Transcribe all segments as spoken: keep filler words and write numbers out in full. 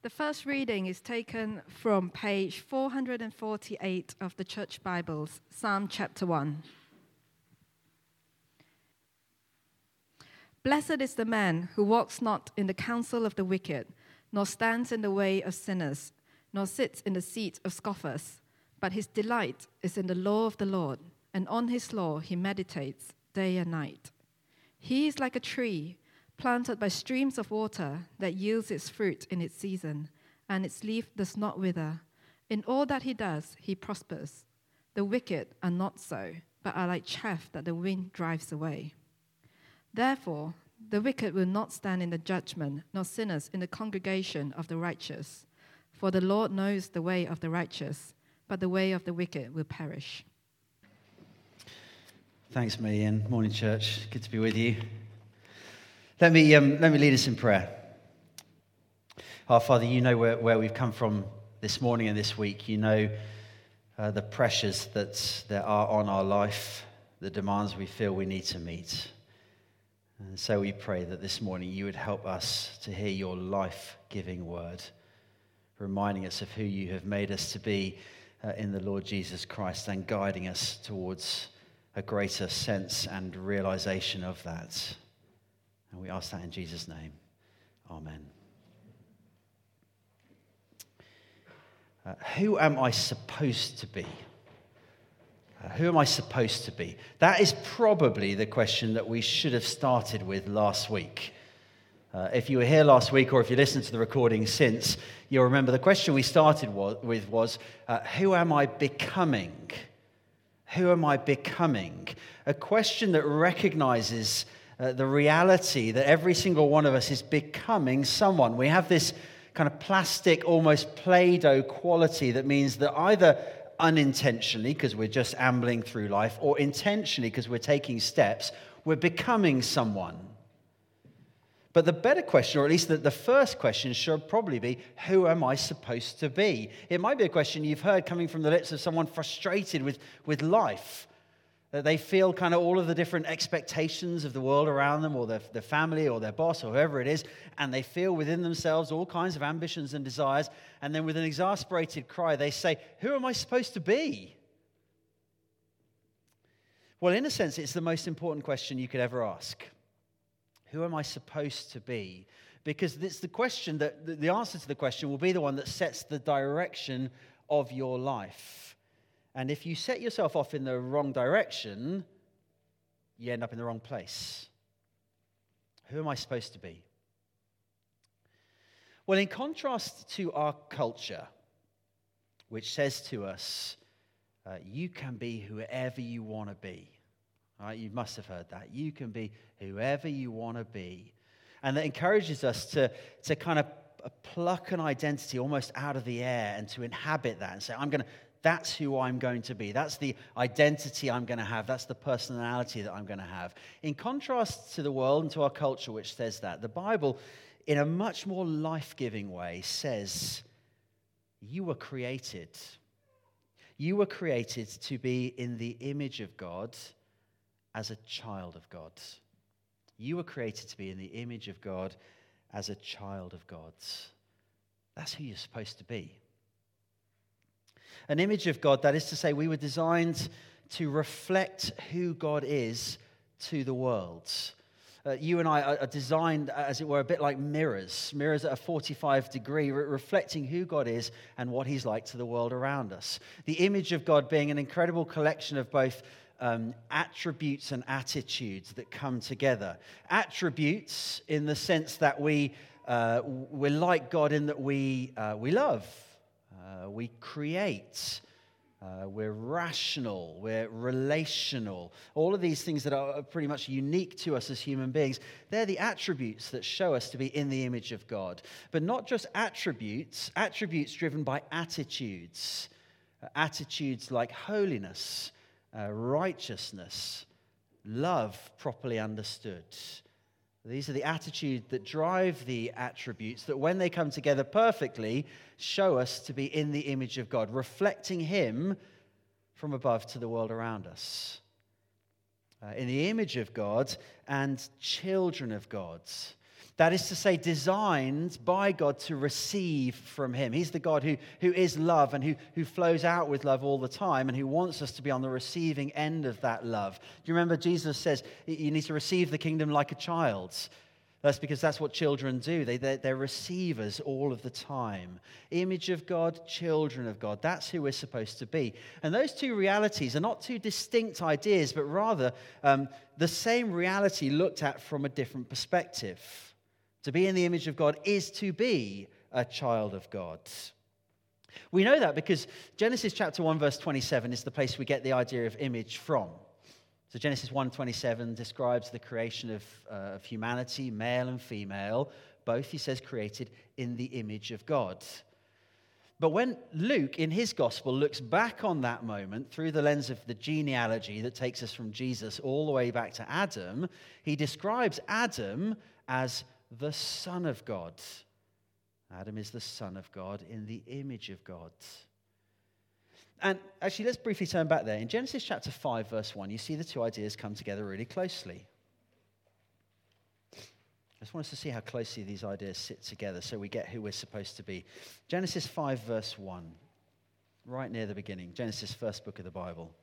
The first reading is taken from page four hundred forty-eight of the Church Bibles, Psalm chapter one. Blessed is the man who walks not in the counsel of the wicked, nor stands in the way of sinners, nor sits in the seat of scoffers, but his delight is in the law of the Lord, and on his law he meditates day and night. He is like a tree planted by streams of water that yields its fruit in its season, and its leaf does not wither. In all that he does, he prospers. The wicked are not so, but are like chaff that the wind drives away. Therefore, the wicked will not stand in the judgment, nor sinners in the congregation of the righteous. For the Lord knows the way of the righteous, but the way of the wicked will perish. Thanks, me, Ian. Morning, church. Good to be with you. Let me um, let me lead us in prayer. Our Father, you know where, where we've come from this morning and this week. You know uh, the pressures that there are on our life, the demands we feel we need to meet. And so we pray that this morning you would help us to hear your life-giving word, reminding us of who you have made us to be uh, in the Lord Jesus Christ and guiding us towards a greater sense and realization of that. And we ask that in Jesus' name. Amen. Uh, who am I supposed to be? Uh, who am I supposed to be? That is probably the question that we should have started with last week. Uh, if you were here last week, or if you listened to the recording since, you'll remember the question we started was, with was, uh, who am I becoming? Who am I becoming? A question that recognizes uh, the reality that every single one of us is becoming someone. We have this kind of plastic, almost Play-Doh quality that means that either unintentionally, because we're just ambling through life, or intentionally, because we're taking steps, we're becoming someone. But the better question, or at least the, the first question, should probably be, who am I supposed to be? It might be a question you've heard coming from the lips of someone frustrated with, with life. That they feel kind of all of the different expectations of the world around them, or their, their family, or their boss, or whoever it is, and they feel within themselves all kinds of ambitions and desires, and then with an exasperated cry, they say, who am I supposed to be? Well, in a sense, it's the most important question you could ever ask. Who am I supposed to be? Because it's the question that, the answer to the question will be the one that sets the direction of your life. And if you set yourself off in the wrong direction, you end up in the wrong place. Who am I supposed to be? Well, in contrast to our culture, which says to us, uh, you can be whoever you want to be. All right, you must have heard that. You can be whoever you want to be. And that encourages us to, to kind of pluck an identity almost out of the air and to inhabit that and say, I'm going to, that's who I'm going to be. That's the identity I'm going to have. That's the personality that I'm going to have. In contrast to the world and to our culture, which says that, the Bible, in a much more life-giving way, says, you were created. You were created to be in the image of God as a child of God. You were created to be in the image of God as a child of God. That's who you're supposed to be. An image of God, that is to say, we were designed to reflect who God is to the world. Uh, you and I are designed, as it were, a bit like mirrors. Mirrors at a forty-five degree, re- reflecting who God is and what he's like to the world around us. The image of God being an incredible collection of both um, attributes and attitudes that come together. Attributes in the sense that we, uh, we're like God in that we, uh, we love. Uh, we create, uh, we're rational, we're relational. All of these things that are pretty much unique to us as human beings, they're the attributes that show us to be in the image of God. But not just attributes, attributes driven by attitudes. Uh, attitudes like holiness, uh, righteousness, love properly understood. These are the attitudes that drive the attributes that when they come together perfectly, show us to be in the image of God, reflecting him from above to the world around us. Uh, in the image of God and children of God. That is to say, designed by God to receive from him. He's the God who, who is love and who, who flows out with love all the time and who wants us to be on the receiving end of that love. Do you remember Jesus says you need to receive the kingdom like a child? That's because that's what children do. They, they're, they're receivers all of the time. Image of God, children of God. That's who we're supposed to be. And those two realities are not two distinct ideas, but rather um, the same reality looked at from a different perspective. To be in the image of God is to be a child of God. We know that because Genesis chapter one, verse twenty-seven is the place we get the idea of image from. So Genesis one twenty-seven describes the creation of, uh, of humanity, male and female, both, he says, created in the image of God. But when Luke, in his gospel, looks back on that moment through the lens of the genealogy that takes us from Jesus all the way back to Adam, he describes Adam as the Son of God. Adam is the Son of God in the image of God. And actually, let's briefly turn back there. In Genesis chapter five, verse one, you see the two ideas come together really closely. I just want us to see how closely these ideas sit together so we get who we're supposed to be. Genesis five, verse one, right near the beginning. Genesis, first book of the Bible.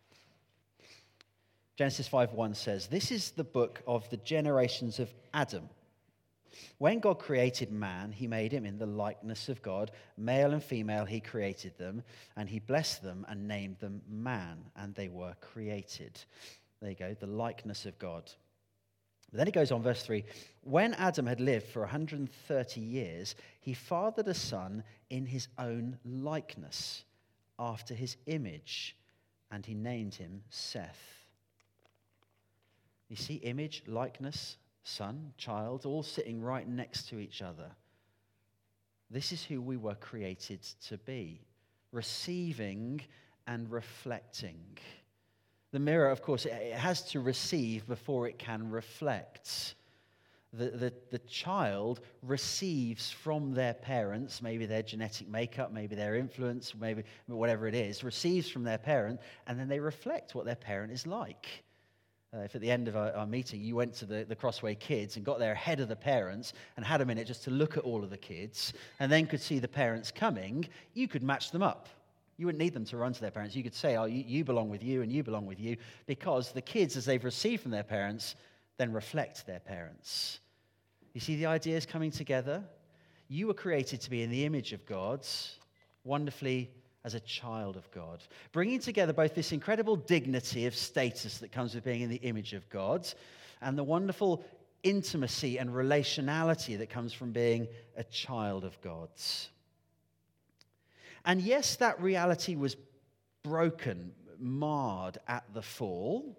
Genesis five one says, "This is the book of the generations of Adam. When God created man, he made him in the likeness of God. Male and female, he created them, and he blessed them and named them man, and they were created." There you go, the likeness of God. But then it goes on, verse three. "When Adam had lived for one hundred thirty years, he fathered a son in his own likeness, after his image, and he named him Seth." You see, image, likeness, son, child, all sitting right next to each other. This is who we were created to be, receiving and reflecting. The mirror, of course, it has to receive before it can reflect. The, the, the child receives from their parents, maybe their genetic makeup, maybe their influence, maybe whatever it is, receives from their parent, and then they reflect what their parent is like. Uh, if at the end of our, our meeting you went to the, the Crossway Kids and got there ahead of the parents and had a minute just to look at all of the kids and then could see the parents coming, you could match them up. You wouldn't need them to run to their parents. You could say, oh, you, you belong with you and you belong with you, because the kids, as they've received from their parents, then reflect their parents. You see the ideas coming together? You were created to be in the image of God, wonderfully as a child of God, bringing together both this incredible dignity of status that comes with being in the image of God and the wonderful intimacy and relationality that comes from being a child of God's. And yes, that reality was broken, marred at the fall,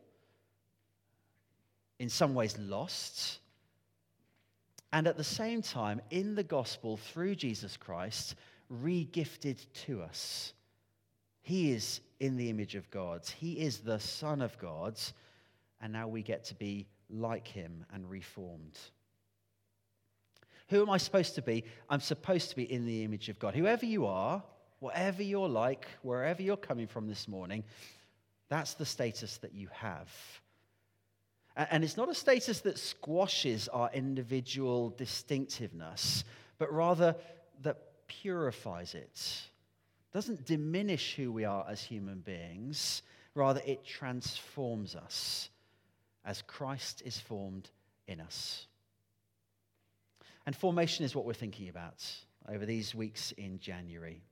in some ways lost, and at the same time, in the gospel, through Jesus Christ, re-gifted to us. He is in the image of God. He is the Son of God, and now we get to be like him and reformed. Who am I supposed to be? I'm supposed to be in the image of God. Whoever you are, whatever you're like, wherever you're coming from this morning, that's the status that you have. And it's not a status that squashes our individual distinctiveness, but rather that purifies it. Doesn't diminish who we are as human beings. Rather, it transforms us as Christ is formed in us. And formation is what we're thinking about over these weeks in January.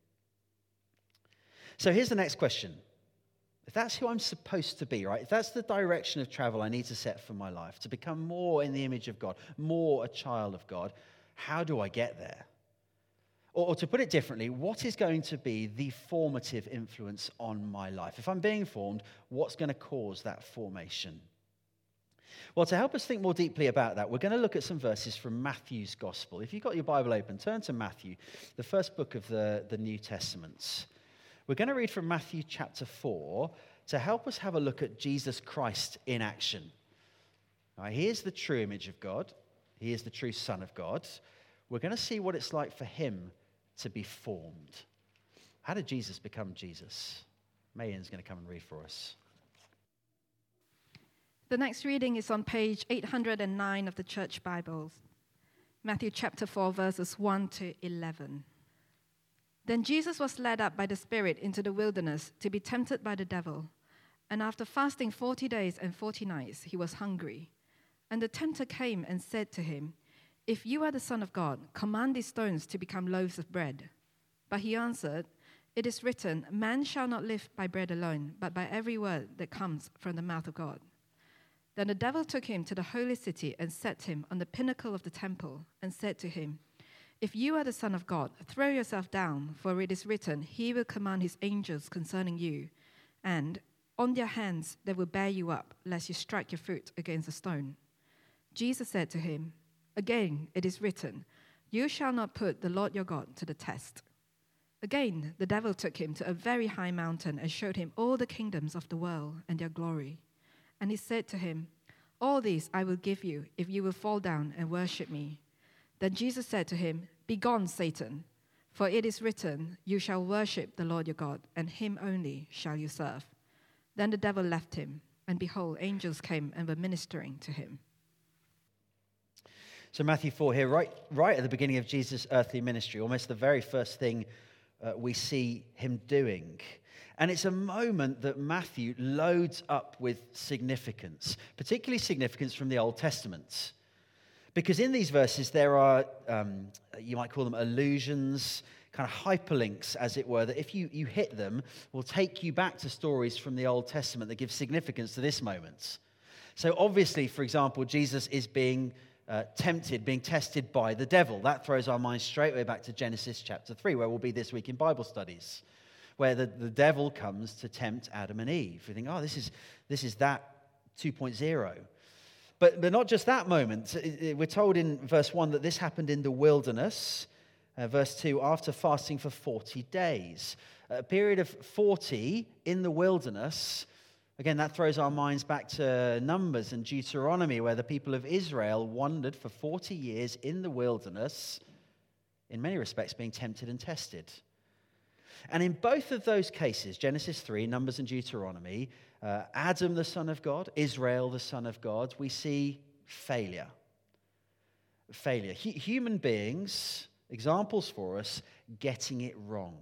So here's the next question. If that's who I'm supposed to be, right? If that's the direction of travel I need to set for my life, to become more in the image of God, more a child of God, how do I get there? Or, or to put it differently, what is going to be the formative influence on my life? If I'm being formed, what's going to cause that formation? Well, to help us think more deeply about that, we're going to look at some verses from Matthew's Gospel. If you've got your Bible open, turn to Matthew, the first book of the, the New Testament. We're going to read from Matthew chapter four to help us have a look at Jesus Christ in action. Now, he is the true image of God. He is the true Son of God. We're going to see what it's like for him to be formed. How did Jesus become Jesus? Mayan's going to come and read for us. The next reading is on page eight hundred nine of the Church Bibles. Matthew chapter four, verses one to eleven. Then Jesus was led up by the Spirit into the wilderness to be tempted by the devil. And after fasting forty days and forty nights, he was hungry. And the tempter came and said to him, "If you are the Son of God, command these stones to become loaves of bread." But he answered, "It is written, man shall not live by bread alone, but by every word that comes from the mouth of God." Then the devil took him to the holy city and set him on the pinnacle of the temple and said to him, "If you are the Son of God, throw yourself down, for it is written, he will command his angels concerning you, and on their hands they will bear you up, lest you strike your foot against a stone." Jesus said to him, "Again it is written, you shall not put the Lord your God to the test." Again the devil took him to a very high mountain and showed him all the kingdoms of the world and their glory. And he said to him, "All these I will give you if you will fall down and worship me." Then Jesus said to him, "Begone, Satan, for it is written, you shall worship the Lord your God, and him only shall you serve." Then the devil left him, and behold, angels came and were ministering to him. So Matthew four here, right, right at the beginning of Jesus' earthly ministry, almost the very first thing uh, we see him doing. And it's a moment that Matthew loads up with significance, particularly significance from the Old Testament. Because in these verses there are, um, you might call them allusions, kind of hyperlinks, as it were, that if you, you hit them, will take you back to stories from the Old Testament that give significance to this moment. So obviously, for example, Jesus is being uh, tempted, being tested by the devil. That throws our minds straight away back to Genesis chapter three, where we'll be this week in Bible studies, where the, the devil comes to tempt Adam and Eve. We think, oh, this is this is that two point oh. But, but not just that moment. We're told in verse one that this happened in the wilderness. Uh, verse two, after fasting for forty days. A period of forty in the wilderness. Again, that throws our minds back to Numbers and Deuteronomy, where the people of Israel wandered for forty years in the wilderness, in many respects being tempted and tested. And in both of those cases, Genesis three, Numbers and Deuteronomy, uh, Adam the son of God, Israel the son of God, we see failure. Failure. H- human beings, examples for us, getting it wrong.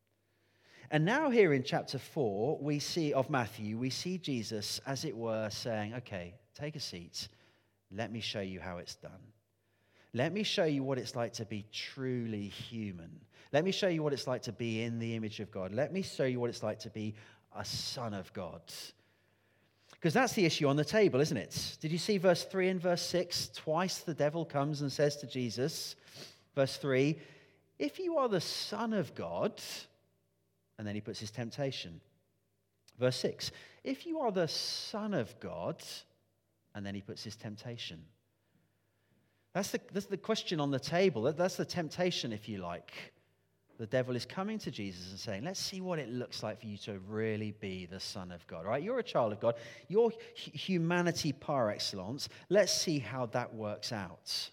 And now here in chapter four, we see of Matthew, we see Jesus, as it were, saying, okay, take a seat. Let me show you how it's done. Let me show you what it's like to be truly human. Let me show you what it's like to be in the image of God. Let me show you what it's like to be a son of God. Because that's the issue on the table, isn't it? Did you see verse three and verse six? Twice the devil comes and says to Jesus, verse three, "If you are the Son of God," and then he puts his temptation. Verse six, "If you are the Son of God," and then he puts his temptation. That's the, that's the question on the table. That, that's the temptation, if you like. The devil is coming to Jesus and saying, let's see what it looks like for you to really be the Son of God. Right? You're a child of God. You're humanity par excellence. Let's see how that works out.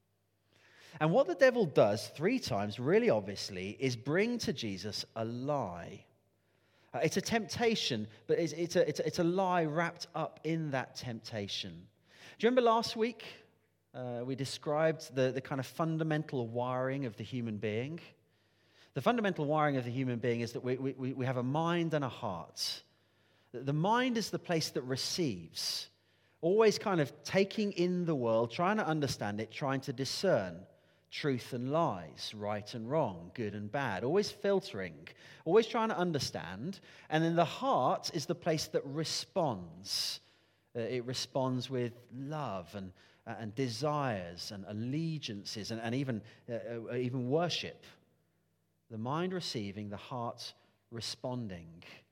And what the devil does three times, really obviously, is bring to Jesus a lie. Uh, it's a temptation, but it's, it's, a, it's, a, it's a lie wrapped up in that temptation. Do you remember last week uh, we described the, the kind of fundamental wiring of the human being? The fundamental wiring of the human being is that we, we, we have a mind and a heart. The mind is the place that receives, always kind of taking in the world, trying to understand it, trying to discern truth and lies, right and wrong, good and bad, always filtering, always trying to understand. And then the heart is the place that responds. Uh, it responds with love and, uh, and desires and allegiances and, and even, uh, uh, even worship. The mind receiving, the heart responding.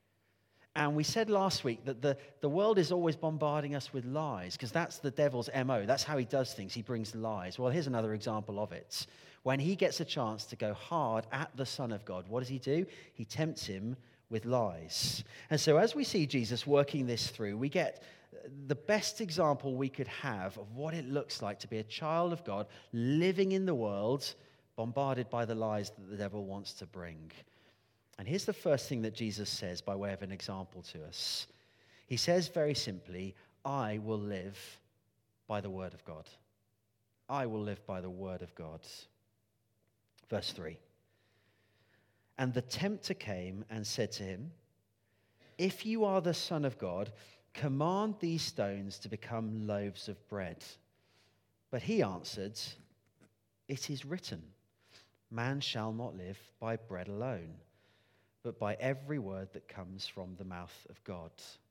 And we said last week that the, the world is always bombarding us with lies, because that's the devil's M O. That's how he does things. He brings lies. Well, here's another example of it. When he gets a chance to go hard at the Son of God, what does he do? He tempts him with lies. And so as we see Jesus working this through, we get the best example we could have of what it looks like to be a child of God living in the world, bombarded by the lies that the devil wants to bring. And here's the first thing that Jesus says by way of an example to us. He says very simply, I will live by the word of God. I will live by the word of God. Verse three. And the tempter came and said to him, if you are the Son of God, command these stones to become loaves of bread. But he answered, it is written, man shall not live by bread alone, but by every word that comes from the mouth of God.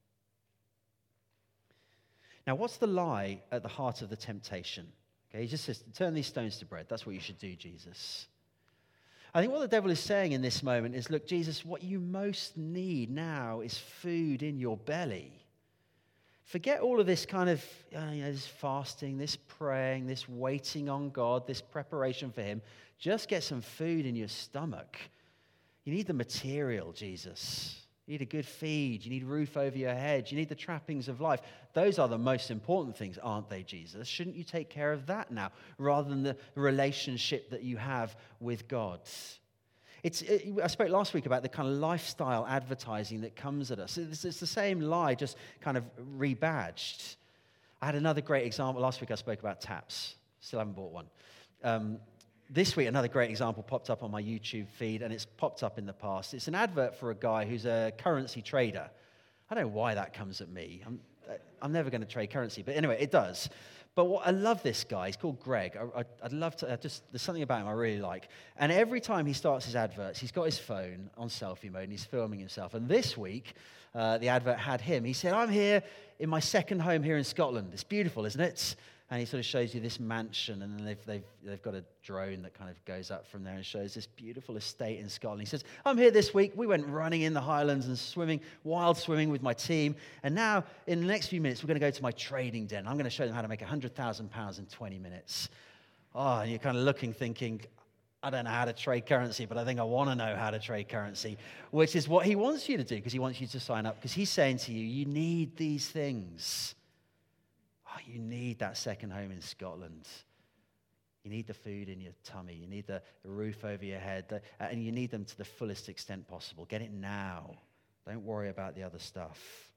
Now, what's the lie at the heart of the temptation? Okay, he just says, turn these stones to bread. That's what you should do, Jesus. I think what the devil is saying in this moment is, look, Jesus, what you most need now is food in your belly. Forget all of this kind of, uh, you know, this fasting, this praying, this waiting on God, this preparation for him. Just get some food in your stomach. You need the material, Jesus. You need a good feed. You need a roof over your head. You need the trappings of life. Those are the most important things, aren't they, Jesus? Shouldn't you take care of that now rather than the relationship that you have with God? It's, it, I spoke last week about the kind of lifestyle advertising that comes at us. It's, it's the same lie, just kind of rebadged. I had another great example. Last week I spoke about taps. Still haven't bought one. Um, This week, another great example popped up on my YouTube feed, and it's popped up in the past. It's an advert for a guy who's a currency trader. I don't know why that comes at me. I'm, I'm never going to trade currency, but anyway, it does. But what, I love this guy. He's called Greg. I, I, I'd love to, I just, there's something about him I really like. And every time he starts his adverts, he's got his phone on selfie mode, and he's filming himself. And this week, uh, the advert had him. He said, I'm here in my second home here in Scotland. It's beautiful, isn't it? And he sort of shows you this mansion, and then they've, they've, they've got a drone that kind of goes up from there and shows this beautiful estate in Scotland. He says, I'm here this week. We went running in the Highlands and swimming, wild swimming with my team. And now, in the next few minutes, we're going to go to my trading den. I'm going to show them how to make one hundred thousand pounds in twenty minutes. Oh, and you're kind of looking, thinking, I don't know how to trade currency, but I think I want to know how to trade currency, which is what he wants you to do, because he wants you to sign up, because he's saying to you, you need these things. Oh, you need that second home in Scotland. You need the food in your tummy. You need the, the roof over your head. The, and you need them to the fullest extent possible. Get it now. Don't worry about the other stuff.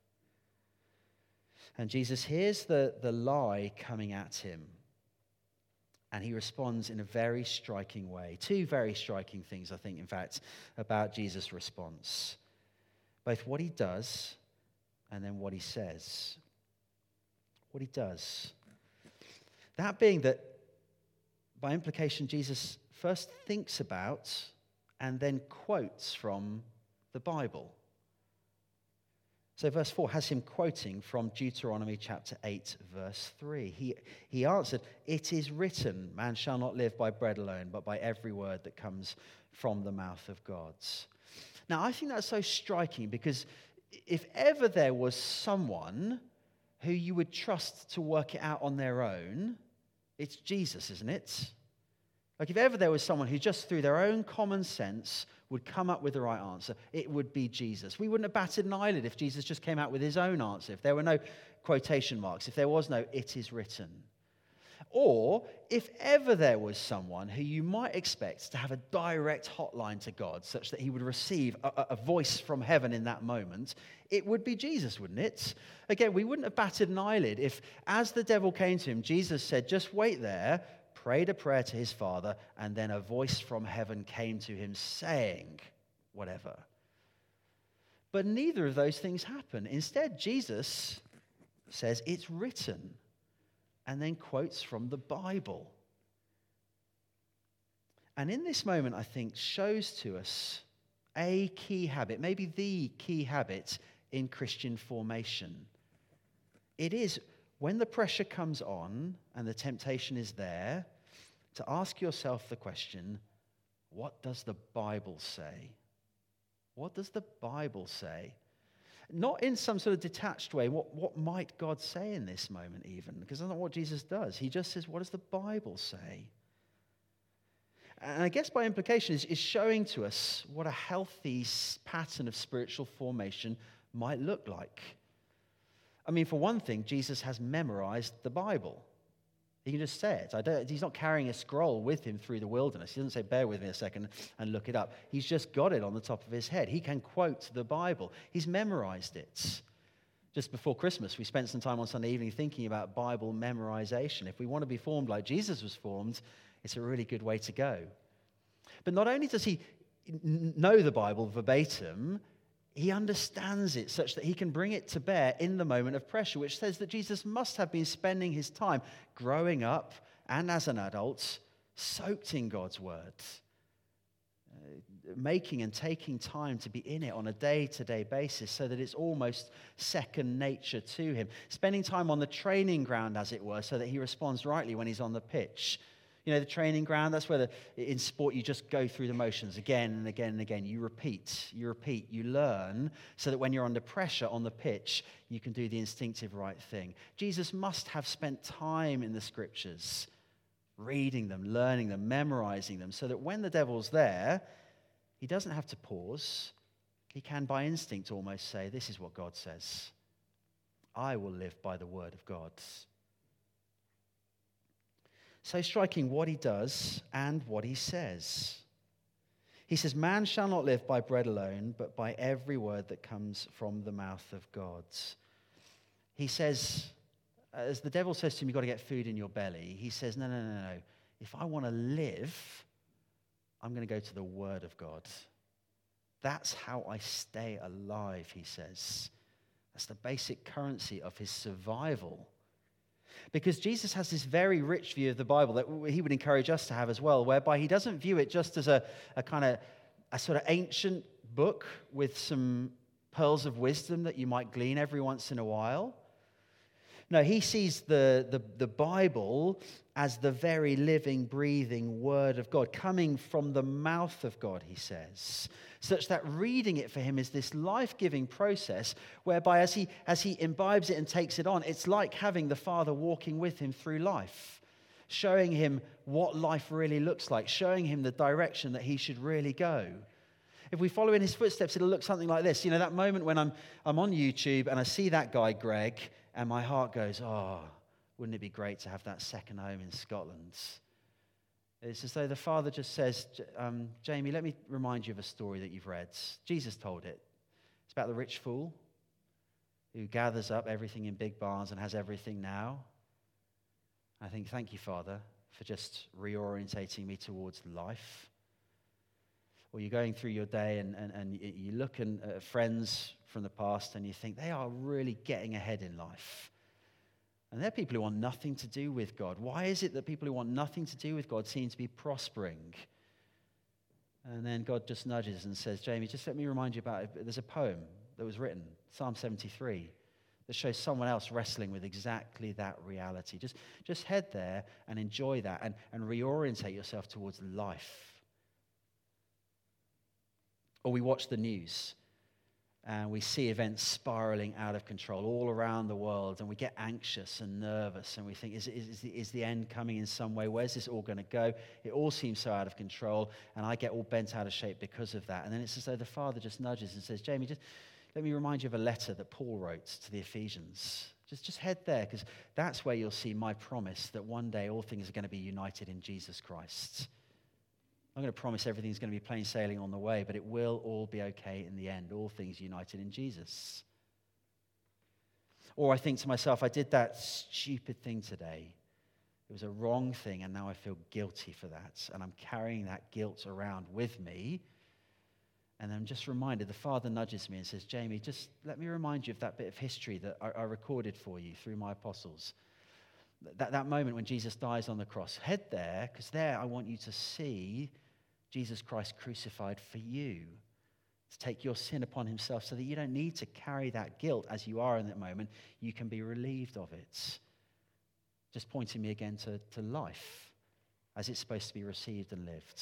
And Jesus hears the, the lie coming at him. And he responds in a very striking way. Two very striking things, I think, in fact, about Jesus' response. Both what he does and then what he says. What he does. That being that, by implication, Jesus first thinks about and then quotes from the Bible. So verse four has him quoting from Deuteronomy chapter eight, verse three. He, he answered, it is written, man shall not live by bread alone, but by every word that comes from the mouth of God. Now, I think that's so striking, because if ever there was someone who you would trust to work it out on their own, it's Jesus, isn't it? Like, if ever there was someone who just through their own common sense would come up with the right answer, it would be Jesus. We wouldn't have batted an eyelid if Jesus just came out with his own answer, if there were no quotation marks, if there was no it is written. Or if ever there was someone who you might expect to have a direct hotline to God such that he would receive a, a voice from heaven in that moment, it would be Jesus, wouldn't it? Again, we wouldn't have batted an eyelid if, as the devil came to him, Jesus said, just wait there, prayed a prayer to his Father, and then a voice from heaven came to him saying whatever. But neither of those things happen. Instead, Jesus says it's written, and then quotes from the Bible. And in this moment, I think, shows to us a key habit, maybe the key habit in Christian formation. It is when the pressure comes on and the temptation is there, to ask yourself the question, what does the Bible say? What does the Bible say? Not in some sort of detached way. What, what might God say in this moment even? Because that's not what Jesus does. He just says, what does the Bible say? And I guess by implication is, is showing to us what a healthy pattern of spiritual formation might look like. I mean, for one thing, Jesus has memorized the Bible. He can just say it. I don't, he's not carrying a scroll with him through the wilderness. He doesn't say, bear with me a second and look it up. He's just got it on the top of his head. He can quote the Bible. He's memorized it. Just before Christmas, we spent some time on Sunday evening thinking about Bible memorization. If we want to be formed like Jesus was formed, it's a really good way to go. But not only does he know the Bible verbatim, he understands it such that he can bring it to bear in the moment of pressure, which says that Jesus must have been spending his time growing up and as an adult soaked in God's word, uh, making and taking time to be in it on a day-to-day basis so that it's almost second nature to him. Spending time on the training ground, as it were, so that he responds rightly when he's on the pitch. You know, the training ground, that's where the, in sport you just go through the motions again and again and again. You repeat, you repeat, you learn so that when you're under pressure on the pitch, you can do the instinctive right thing. Jesus must have spent time in the scriptures, reading them, learning them, memorizing them, so that when the devil's there, he doesn't have to pause. He can, by instinct, almost say, this is what God says. I will live by the word of God. So striking what he does and what he says. He says, man shall not live by bread alone, but by every word that comes from the mouth of God. He says, as the devil says to him, you've got to get food in your belly. He says, no, no, no, no. If I want to live, I'm going to go to the word of God. That's how I stay alive, he says. That's the basic currency of his survival. Because Jesus has this very rich view of the Bible that he would encourage us to have as well, whereby he doesn't view it just as a, a kind of a sort of ancient book with some pearls of wisdom that you might glean every once in a while. No, he sees the, the, the Bible as the very living, breathing word of God, coming from the mouth of God, he says, such that reading it for him is this life-giving process whereby as he, as he imbibes it and takes it on, it's like having the Father walking with him through life, showing him what life really looks like, showing him the direction that he should really go. If we follow in his footsteps, it'll look something like this. You know, that moment when I'm, I'm on YouTube and I see that guy, Greg, and my heart goes, oh, wouldn't it be great to have that second home in Scotland? It's as though the Father just says, um, Jamie, let me remind you of a story that you've read. Jesus told it. It's about the rich fool who gathers up everything in big barns and has everything now. I think, thank you, Father, for just reorientating me towards life. Or you're going through your day and, and, and you look at friends from the past and you think they are really getting ahead in life. And they're people who want nothing to do with God. Why is it that people who want nothing to do with God seem to be prospering? And then God just nudges and says, Jamie, just let me remind you about it. There's a poem that was written, Psalm seventy-three, that shows someone else wrestling with exactly that reality. Just, just head there and enjoy that and, and reorientate yourself towards life. Or we watch the news and we see events spiraling out of control all around the world, and we get anxious and nervous, and we think, is, is, is, the, is the end coming in some way? Where's this all going to go? It all seems so out of control, and I get all bent out of shape because of that. And then it's as though the Father just nudges and says, Jamie, just let me remind you of a letter that Paul wrote to the Ephesians. Just, just head there, because that's where you'll see my promise that one day all things are going to be united in Jesus Christ. I'm going to promise everything's going to be plain sailing on the way, but it will all be okay in the end. All things united in Jesus. Or I think to myself, I did that stupid thing today. It was a wrong thing, and now I feel guilty for that. And I'm carrying that guilt around with me. And I'm just reminded, the Father nudges me and says, Jamie, just let me remind you of that bit of history that I, I recorded for you through my apostles. That, that moment when Jesus dies on the cross. Head there, because there I want you to see Jesus Christ crucified for you, to take your sin upon himself so that you don't need to carry that guilt as you are in that moment. You can be relieved of it. Just pointing me again to, to life as it's supposed to be received and lived.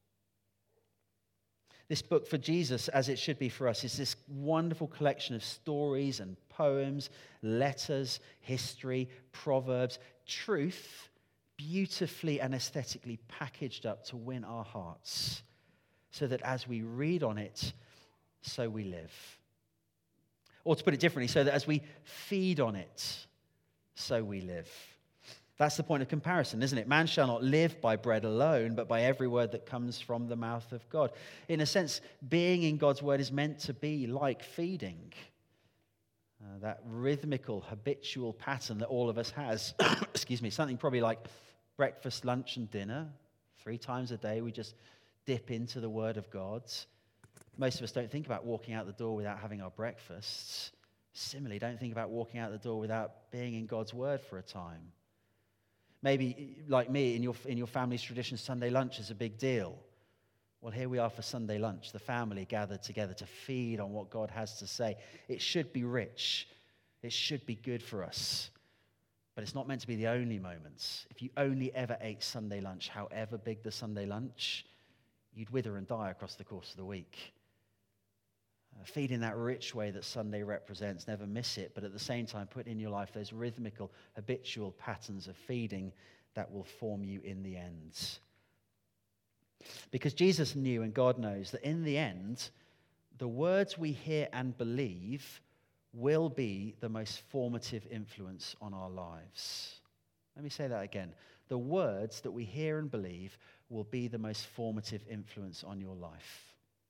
This book for Jesus, as it should be for us, is this wonderful collection of stories and poems, letters, history, proverbs, truth, beautifully and aesthetically packaged up to win our hearts, so that as we read on it, so we live. Or to put it differently, so that as we feed on it, so we live. That's the point of comparison, isn't it? Man shall not live by bread alone, but by every word that comes from the mouth of God. In a sense, being in God's word is meant to be like feeding. Uh, that rhythmical, habitual pattern that all of us has. Excuse me, something probably like breakfast, lunch, and dinner. Three times a day we just dip into the Word of God. Most of us don't think about walking out the door without having our breakfasts. Similarly, don't think about walking out the door without being in God's Word for a time. Maybe, like me, in your, in your family's tradition, Sunday lunch is a big deal. Well, here we are for Sunday lunch, the family gathered together to feed on what God has to say. It should be rich. It should be good for us. But it's not meant to be the only moments. If you only ever ate Sunday lunch, however big the Sunday lunch, you'd wither and die across the course of the week. Uh, feed in that rich way that Sunday represents, never miss it, but at the same time put in your life those rhythmical, habitual patterns of feeding that will form you in the end. Because Jesus knew and God knows that in the end, the words we hear and believe will be the most formative influence on our lives. Let me say that again. The words that we hear and believe will be the most formative influence on your life.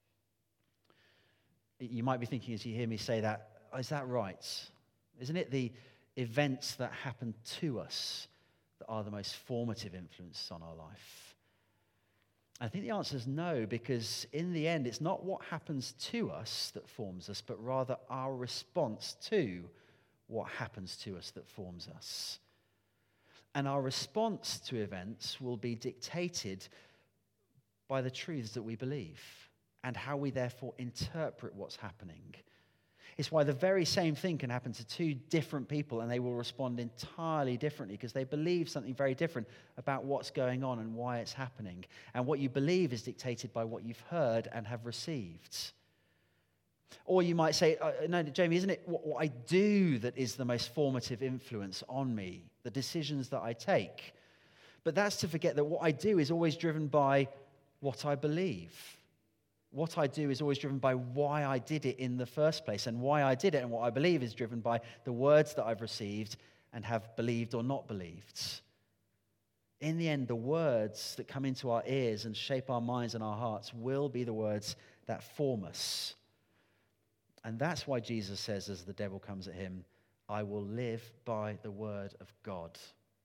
You might be thinking as you hear me say that, oh, is that right? Isn't it the events that happen to us that are the most formative influence on our life? I think the answer is no, because in the end, it's not what happens to us that forms us, but rather our response to what happens to us that forms us. And our response to events will be dictated by the truths that we believe and how we therefore interpret what's happening. It's why the very same thing can happen to two different people and they will respond entirely differently because they believe something very different about what's going on and why it's happening. And what you believe is dictated by what you've heard and have received. Or you might say, oh, no, Jamie, isn't it what, what I do that is the most formative influence on me, the decisions that I take? But that's to forget that what I do is always driven by what I believe. What I do is always driven by why I did it in the first place, and why I did it and what I believe is driven by the words that I've received and have believed or not believed. In the end, the words that come into our ears and shape our minds and our hearts will be the words that form us. And that's why Jesus says, as the devil comes at him, I will live by the word of God.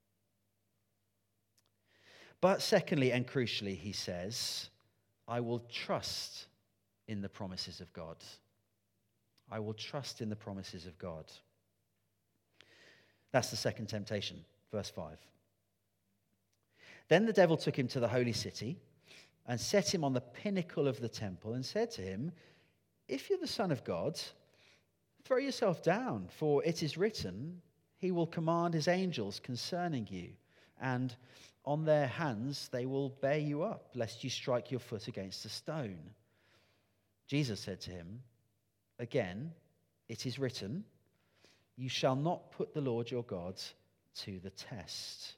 But secondly and crucially, he says, I will trust in the promises of God. I will trust in the promises of God. That's the second temptation, verse five. Then the devil took him to the holy city and set him on the pinnacle of the temple and said to him, if you're the Son of God, throw yourself down, for it is written, he will command his angels concerning you, and on their hands they will bear you up, lest you strike your foot against a stone. Jesus said to him, again, it is written, you shall not put the Lord your God to the test.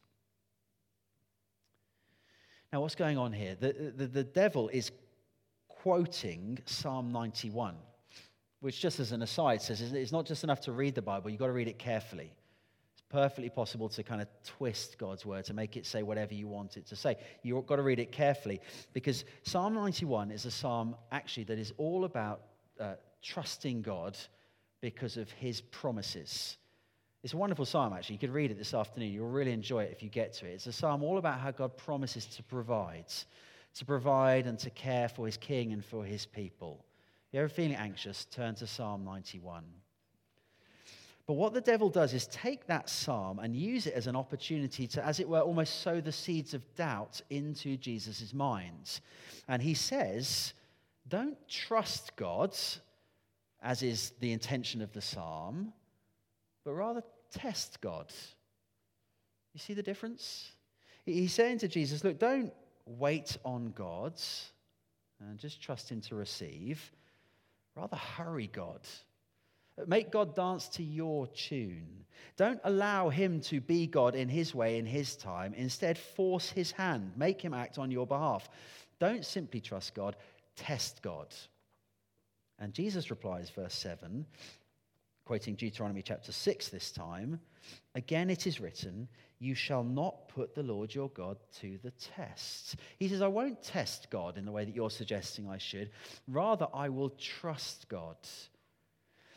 Now, what's going on here? The, the, the devil is quoting Psalm ninety-one, which, just as an aside, says it's not just enough to read the Bible, you've got to read it carefully. Perfectly possible to kind of twist God's word to make it say whatever you want it to say. You've got to read it carefully because Psalm ninety-one is a psalm actually that is all about uh, trusting God because of his promises. It's a wonderful psalm, actually. You could read it this afternoon. You'll really enjoy it if you get to it. It's a psalm all about how God promises to provide, to provide and to care for his king and for his people. If you're ever feeling anxious, turn to Psalm ninety-one. But what the devil does is take that psalm and use it as an opportunity to, as it were, almost sow the seeds of doubt into Jesus' mind. And he says, don't trust God, as is the intention of the psalm, but rather test God. You see the difference? He's saying to Jesus, look, don't wait on God and just trust him to receive. Rather hurry God. Make God dance to your tune. Don't allow him to be God in his way, in his time. Instead, force his hand. Make him act on your behalf. Don't simply trust God. Test God. And Jesus replies, verse seven, quoting Deuteronomy chapter six this time, again it is written, you shall not put the Lord your God to the test. He says, I won't test God in the way that you're suggesting I should. Rather, I will trust God.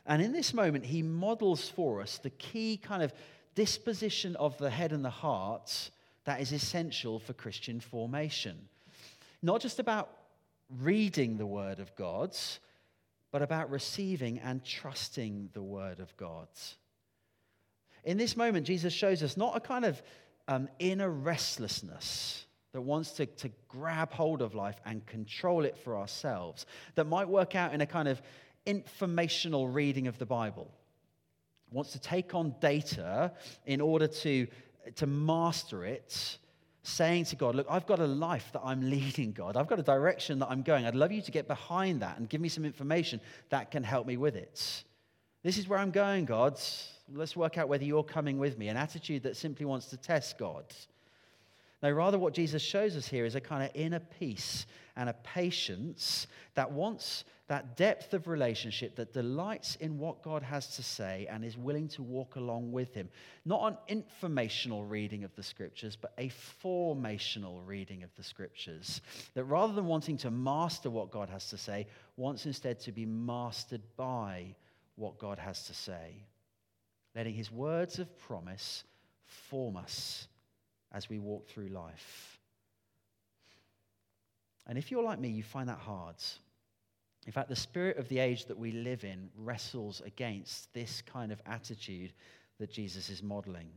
And in this moment, he models for us the key kind of disposition of the head and the heart that is essential for Christian formation. Not just about reading the Word of God, but about receiving and trusting the Word of God. In this moment, Jesus shows us not a kind of um, inner restlessness that wants to, to grab hold of life and control it for ourselves, that might work out in a kind of informational reading of the Bible. Wants to take on data in order to, to master it, saying to God, look, I've got a life that I'm leading, God. I've got a direction that I'm going. I'd love you to get behind that and give me some information that can help me with it. This is where I'm going, God. Let's work out whether you're coming with me. An attitude that simply wants to test God. No, rather what Jesus shows us here is a kind of inner peace and a patience that wants that depth of relationship, that delights in what God has to say and is willing to walk along with him. Not an informational reading of the scriptures, but a formational reading of the scriptures. That rather than wanting to master what God has to say, wants instead to be mastered by what God has to say. Letting his words of promise form us as we walk through life. And if you're like me, you find that hard. In fact, the spirit of the age that we live in wrestles against this kind of attitude that Jesus is modeling.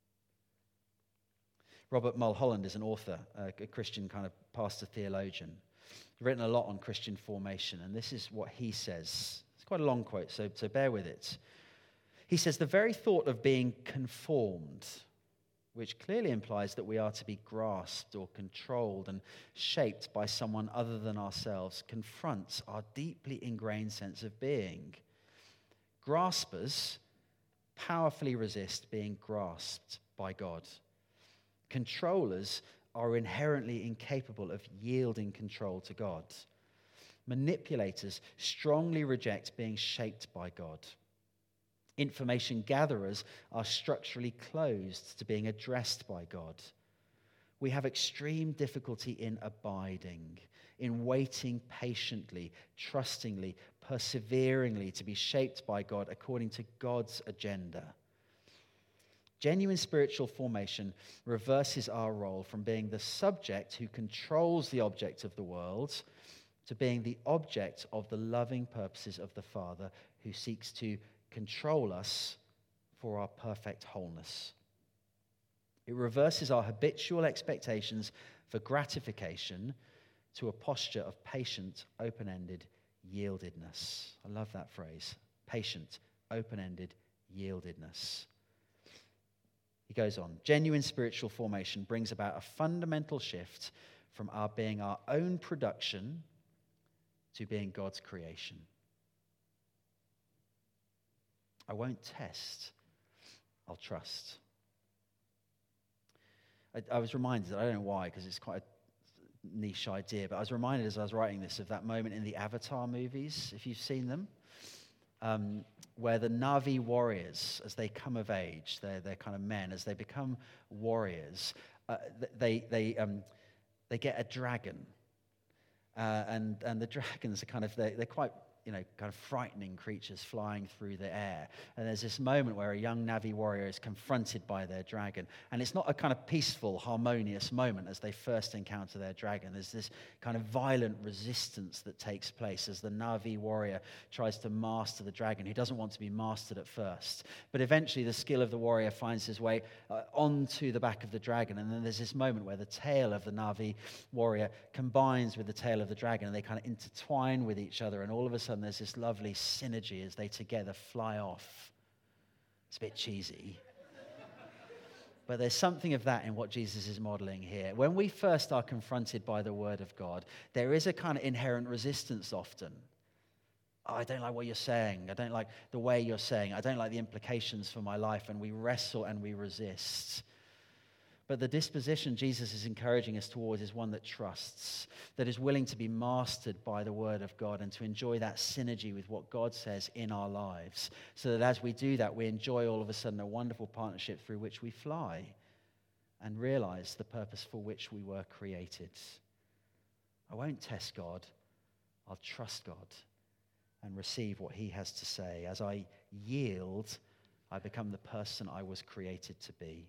Robert Mulholland is an author, a Christian kind of pastor theologian. He's written a lot on Christian formation, and this is what he says. It's quite a long quote, so, so bear with it. He says, the very thought of being conformed, which clearly implies that we are to be grasped or controlled and shaped by someone other than ourselves, confronts our deeply ingrained sense of being. Graspers powerfully resist being grasped by God. Controllers are inherently incapable of yielding control to God. Manipulators strongly reject being shaped by God. Information gatherers are structurally closed to being addressed by God. We have extreme difficulty in abiding, in waiting patiently, trustingly, perseveringly to be shaped by God according to God's agenda. Genuine spiritual formation reverses our role from being the subject who controls the object of the world to being the object of the loving purposes of the Father who seeks to control us for our perfect wholeness. It reverses our habitual expectations for gratification to a posture of patient, open-ended yieldedness. I love that phrase. Patient, open-ended yieldedness. He goes on. Genuine spiritual formation brings about a fundamental shift from our being our own production to being God's creation. I won't test, I'll trust. I, I was reminded, I don't know why, because it's quite a niche idea, but I was reminded as I was writing this of that moment in the Avatar movies, if you've seen them, um, where the Na'vi warriors, as they come of age, they're, they're kind of men, as they become warriors, uh, they, they, um, they get a dragon. Uh, and, and the dragons are kind of, they're, they're quite, you know, kind of frightening creatures flying through the air. And there's this moment where a young Na'vi warrior is confronted by their dragon. And it's not a kind of peaceful, harmonious moment as they first encounter their dragon. There's this kind of violent resistance that takes place as the Na'vi warrior tries to master the dragon. He doesn't want to be mastered at first. But eventually the skill of the warrior finds his way uh, onto the back of the dragon. And then there's this moment where the tail of the Na'vi warrior combines with the tail of the dragon. And they kind of intertwine with each other. And all of a sudden, there's this lovely synergy as they together fly off. It's a bit cheesy. But there's something of that in what Jesus is modeling here. When we first are confronted by the Word of God, there is a kind of inherent resistance often. Oh, I don't like what you're saying. I don't like the way you're saying. I don't like the implications for my life. And we wrestle and we resist. But the disposition Jesus is encouraging us towards is one that trusts, that is willing to be mastered by the Word of God and to enjoy that synergy with what God says in our lives, so that as we do that, we enjoy all of a sudden a wonderful partnership through which we fly and realize the purpose for which we were created. I won't test God. I'll trust God. and receive what he has to say. As I yield, I become the person I was created to be.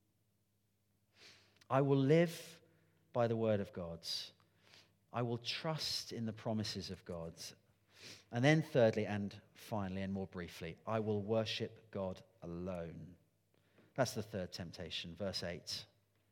I will live by the word of God. I will trust in the promises of God. And then thirdly and finally and more briefly, I will worship God alone. That's the third temptation, verse eight.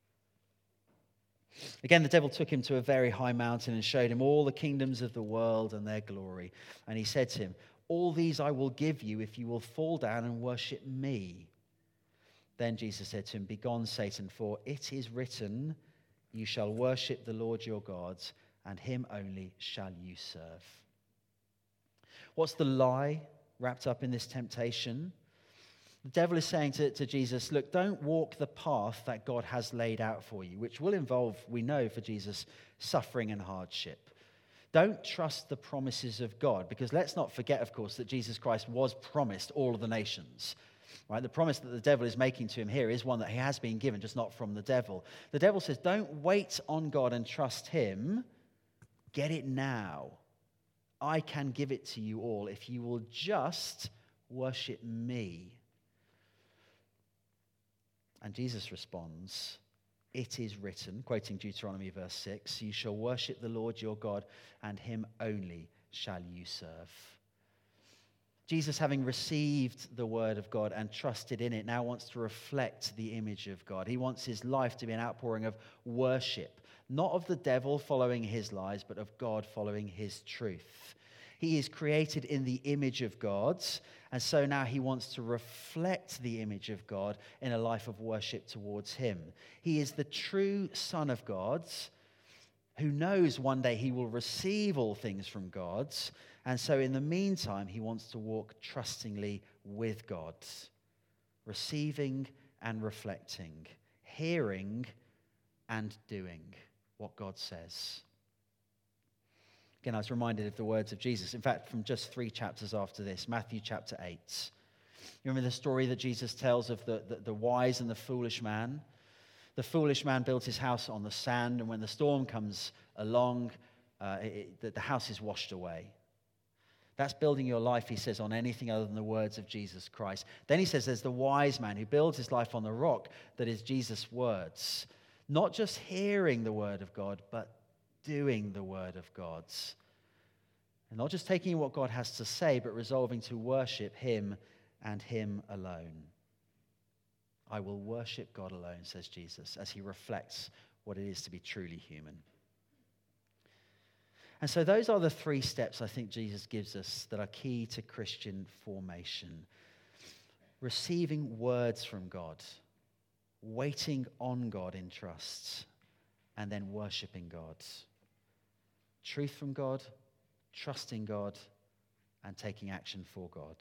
Again, the devil took him to a very high mountain and showed him all the kingdoms of the world and their glory. And he said to him, all these I will give you if you will fall down and worship me. Then Jesus said to him, begone, Satan, for it is written, you shall worship the Lord your God, and him only shall you serve. What's the lie wrapped up in this temptation? The devil is saying to, to Jesus, look, don't walk the path that God has laid out for you, which will involve, we know for Jesus, suffering and hardship. Don't trust the promises of God, because let's not forget, of course, that Jesus Christ was promised all of the nations. Right? The promise that the devil is making to him here is one that he has been given, just not from the devil. The devil says, don't wait on God and trust him. Get it now. I can give it to you all if you will just worship me. And Jesus responds, it is written, quoting Deuteronomy verse six, you shall worship the Lord your God, and him only shall you serve. Jesus, having received the word of God and trusted in it, now wants to reflect the image of God. He wants his life to be an outpouring of worship, not of the devil following his lies, but of God following his truth. He is created in the image of God, and so now he wants to reflect the image of God in a life of worship towards him. He is the true Son of God, who knows one day he will receive all things from God, and so in the meantime, he wants to walk trustingly with God, receiving and reflecting, hearing and doing what God says. Again, I was reminded of the words of Jesus. In fact, from just three chapters after this, Matthew chapter eight. You remember the story that Jesus tells of the, the, the wise and the foolish man? The foolish man built his house on the sand, and when the storm comes along, uh, it, the, the house is washed away. That's building your life, he says, on anything other than the words of Jesus Christ. Then he says there's the wise man who builds his life on the rock that is Jesus' words. Not just hearing the word of God, but doing the word of God. And not just taking what God has to say, but resolving to worship him and him alone. I will worship God alone, says Jesus, as he reflects what it is to be truly human. And so those are the three steps I think Jesus gives us that are key to Christian formation. Receiving words from God, waiting on God in trust, and then worshiping God. Truth from God, trusting God, and taking action for God.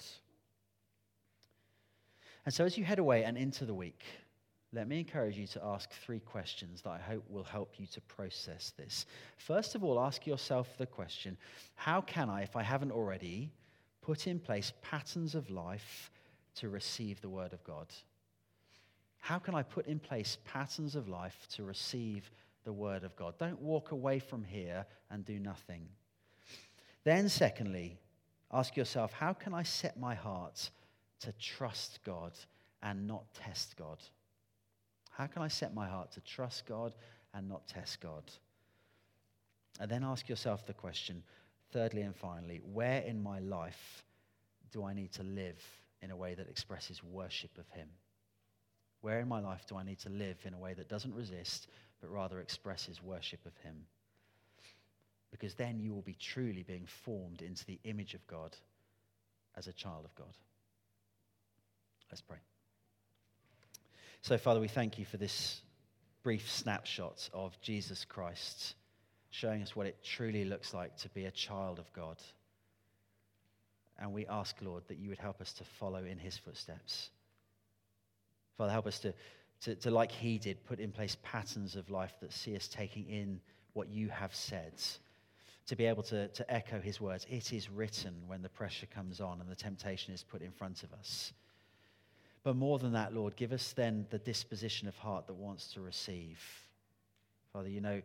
And so as you head away and into the week, let me encourage you to ask three questions that I hope will help you to process this. First of all, ask yourself the question, how can I, if I haven't already, put in place patterns of life to receive the word of God? How can I put in place patterns of life to receive the word of God? Don't walk away from here and do nothing. Then secondly, ask yourself, how can I set my heart to trust God and not test God? How can I set my heart to trust God and not test God? And then ask yourself the question, thirdly and finally, where in my life do I need to live in a way that expresses worship of him? Where in my life do I need to live in a way that doesn't resist, but rather expresses worship of him? Because then you will be truly being formed into the image of God as a child of God. Let's pray. So, Father, we thank you for this brief snapshot of Jesus Christ, showing us what it truly looks like to be a child of God. And we ask, Lord, that you would help us to follow in his footsteps. Father, help us to, to, to, like he did, put in place patterns of life that see us taking in what you have said, to be able to, to echo his words. It is written when the pressure comes on and the temptation is put in front of us. But more than that, Lord, give us then the disposition of heart that wants to receive. Father, you know,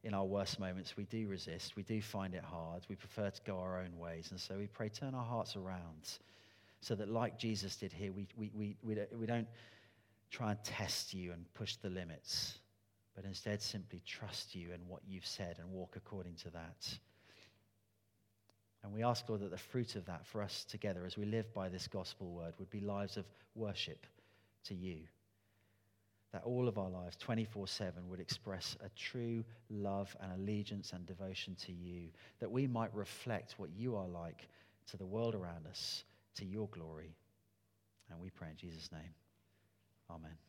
in our worst moments, we do resist. We do find it hard. We prefer to go our own ways. And so we pray, turn our hearts around so that like Jesus did here, we, we, we, we, don't, we don't try and test you and push the limits, but instead simply trust you and what you've said and walk according to that. And we ask, Lord, that the fruit of that for us together as we live by this gospel word would be lives of worship to you. That all of our lives, twenty-four seven, would express a true love and allegiance and devotion to you, that we might reflect what you are like to the world around us, to your glory. And we pray in Jesus' name. Amen.